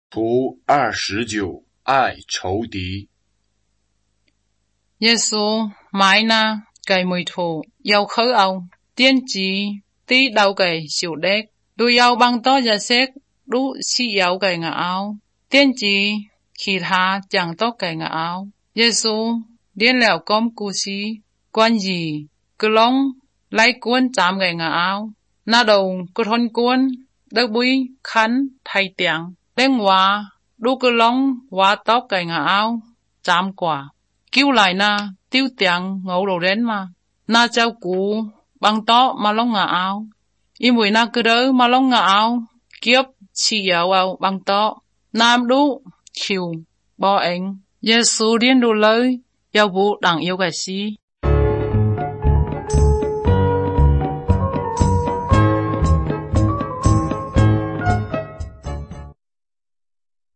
图29爱仇敌。 耶稣买那cái mùi thù yêu khởi âu tiên chỉ tí đầu cái siêu đếch đu yêu bằng to ra xét đu si yêu cái ngã áo tiên chỉ khi tha chẳng to cái ngã áo耶稣điên lèo com cú si quan gì cứ long lấy cuốn chạm cái ngã áo na đầu cứ thon cuốn đỡ bui khăn thay tiếng lên hòa đu cứ long hòa tóc cái ngã áo chạm quả cứu lại na tiêu tiếng ngầu đầu đến mà na cháu cú bằng to mà long ngã áo im mùi na cứ đỡ mà long ngã áo kiếp chỉ yêu ao bằng to nam đu chiều bỏ anh Giêsu điên đủ lời yêu vụ đặng yêu cái gì